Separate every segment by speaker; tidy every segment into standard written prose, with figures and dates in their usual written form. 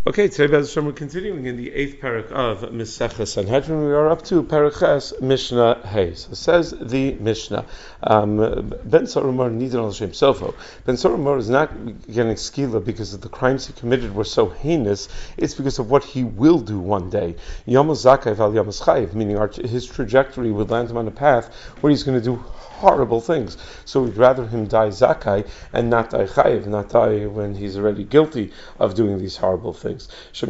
Speaker 1: Okay, today Bez Hashem, we're continuing in the 8th parak of Masechah Sanhedrin. We are up to parak Ches, Mishnah Hey. So says the Mishnah, Ben Soromar Nidin al Shem Sofo. Ben Soromar is not getting skila because of the crimes he committed were so heinous. It's because of what he will do one day. Yamos Zakay Val Yamos Chayiv, meaning his trajectory would land him on a path where he's going to do horrible things. So we'd rather him die Zakai and not die Chayiv, not die when he's already guilty of doing these horrible things. When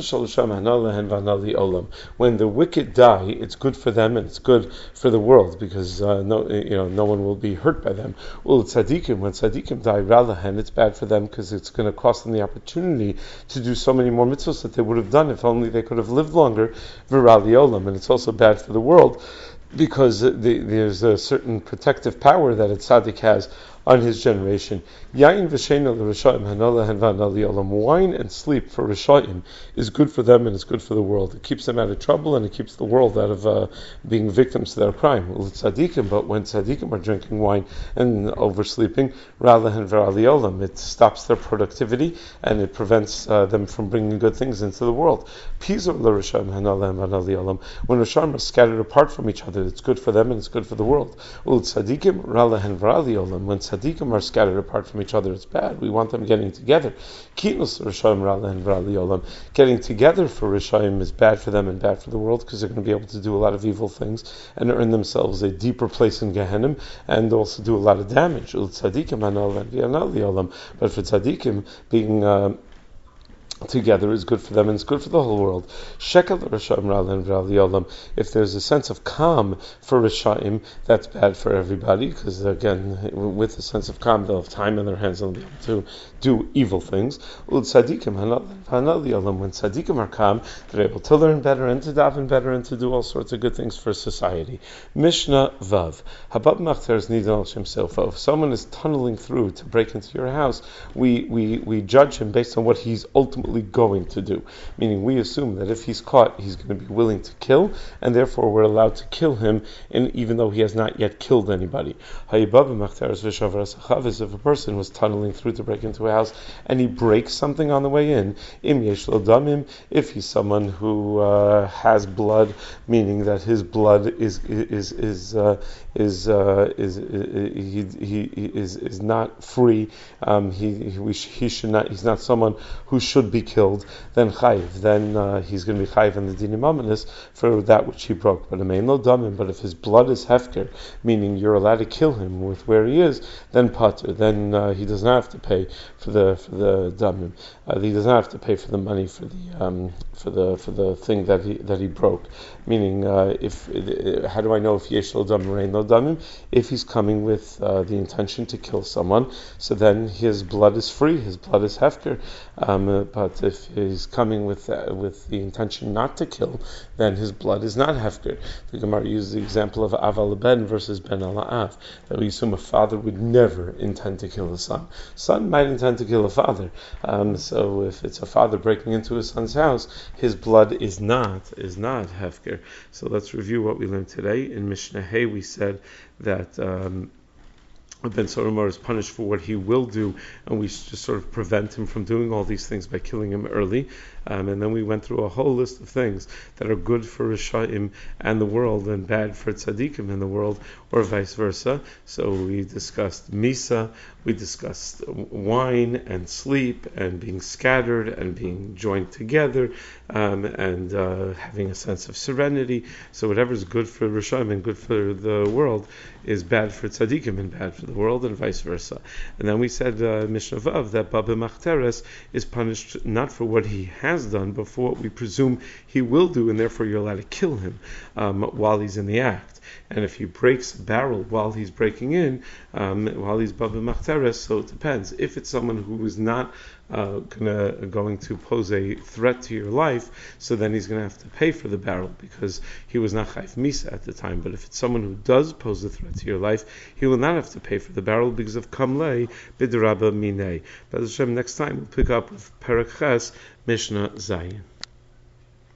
Speaker 1: the wicked die, it's good for them and it's good for the world because no one will be hurt by them. When tzaddikim die, Ralahan, it's bad for them because it's going to cost them the opportunity to do so many more mitzvahs that they would have done if only they could have lived longer. And it's also bad for the world because there's a certain protective power that a tzaddik has on his generation. Wine and sleep for Rishayim is good for them and it's good for the world. It keeps them out of trouble and it keeps the world out of being victims to their crime. But when tzaddikim are drinking wine and oversleeping, it stops their productivity and it prevents them from bringing good things into the world. When Rishayim are scattered apart from each other, it's good for them and it's good for the world. When tzaddikim are scattered apart from each other, it's bad. We want them getting together. Getting together for Rishayim is bad for them and bad for the world because they're going to be able to do a lot of evil things and earn themselves a deeper place in Gehenna and also do a lot of damage. But for tzaddikim, being together is good for them and it's good for the whole world. If there's a sense of calm for Rishayim, that's bad for everybody because again, with a sense of calm, they'll have time in their hands and they'll be able to do evil things. When tzaddikim are calm, they're able to learn better and to daven better and to do all sorts of good things for society. Mishnah Vav. If someone is tunneling through to break into your house, we judge him based on what he's ultimately going to do. Meaning we assume that if he's caught, he's going to be willing to kill, and therefore we're allowed to kill him, even though he has not yet killed anybody. If a person was tunneling through to break into a house and he breaks something on the way in, if he's someone who has blood, meaning that his blood is not free, he should not. He's not someone who should be killed. Then chayiv. Then he's going to be chayiv in the dinim amanis for that which he broke. But if his blood is hefker, meaning you're allowed to kill him with where he is, then pater. Then he does not have to pay for the damim. He does not have to pay for the money for the thing that he broke. Meaning, how do I know if yesh lo damim or ein lo damim? If he's coming with the intention to kill someone, so then his blood is free. His blood is hefker. But if he's coming with the intention not to kill, then his blood is not hefker. The Gemara uses the example of Av al Ben versus Ben al Av, that we assume a father would never intend to kill a son. Son might intend to kill a father. So if it's a father breaking into his son's house, his blood is not hefker. So let's review what we learned today. In Mishnah Hey, we said that Ben Soromar is punished for what he will do, and we just sort of prevent him from doing all these things by killing him early. And then we went through a whole list of things that are good for Rishayim and the world and bad for tzaddikim in the world, or vice versa. So we discussed Misa, we discussed wine and sleep and being scattered and being joined together and having a sense of serenity. So whatever is good for Rishayim and good for the world is bad for tzaddikim and bad for the world, and vice versa. And then we said Mishnah Vav that Baba Machteres is punished not for what he has done, but for what we presume he will do, and therefore you're allowed to kill him while he's in the act. And if he breaks a barrel while he's breaking in, while he's Baba Machteres, so it depends. If it's someone who is not going to pose a threat to your life, so then he's going to have to pay for the barrel because he was not chayv misa at the time. But if it's someone who does pose a threat to your life, he will not have to pay for the barrel because of kamlei bidraba minei. But Hashem, next time we'll pick up with Perek Ches, Mishnah Zayin.